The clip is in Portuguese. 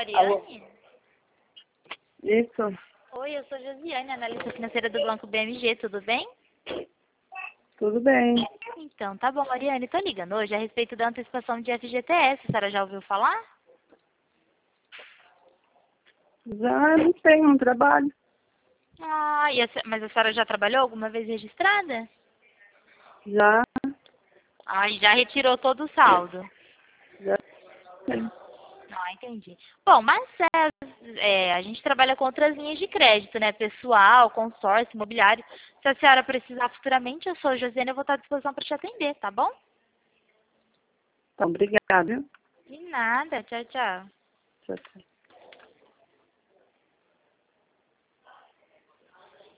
Alô? Ariane? Isso, Oi, eu sou Josiane, analista financeira do Banco BMG, tudo bem? tudo bem. Então, tá bom, Ariane, tô ligando hoje a respeito da antecipação de FGTS, a senhora já ouviu falar? Já não tenho um trabalho. Ah, mas a senhora já trabalhou alguma vez registrada? Já, Ah, e já retirou todo o saldo. já tenho. Ah, entendi. Bom, mas a gente trabalha com outras linhas de crédito, né? Pessoal, consórcio, imobiliário. Se a senhora precisar futuramente, eu sou a Josiane, eu vou estar à disposição para te atender, tá bom? Então, obrigada. De nada. Tchau, tchau. Tchau, tchau.